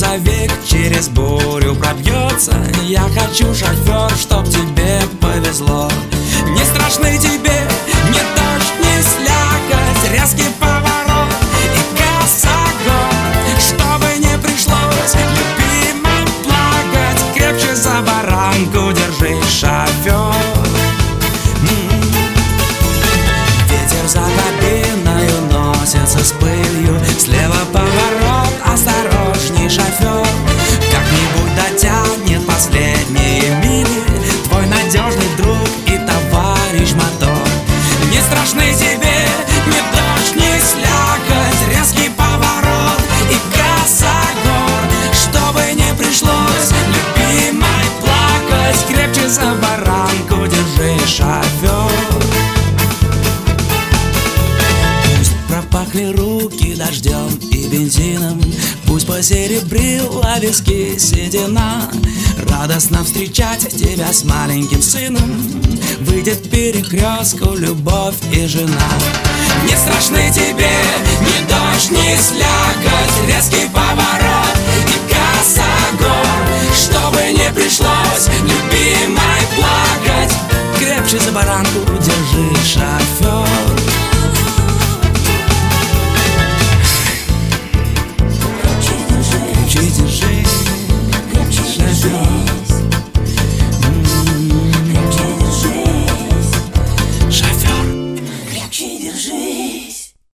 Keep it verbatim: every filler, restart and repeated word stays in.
грузовик через бурю пробьется. Я хочу, шофер, чтоб тебе повезло. Не страшны тебе ни дождь, ни слякоть, резкий поворот и косогор. Чтобы не пришлось, любимой, плакать, крепче за баранку держись, шофер. Ветер за кабиною носится с пылью. Слева поворот, осторожней, шофер. Как-нибудь дотянет последние мили твой надежный друг и товарищ мотор. Не страшны тебе ни дождь, ни слякоть, резкий поворот и косогор. Чтобы не пришлось, любимой, плакать, крепче за баранку держись, шофер. Пропахли руки дождем и бензином, пусть посеребрила виски седина. Радостно встречать тебя с маленьким сыном выйдет перекрестку любовь и жена. Не страшны тебе ни дождь, ни слякоть, резкий поворот и косогор. Чтобы не пришлось,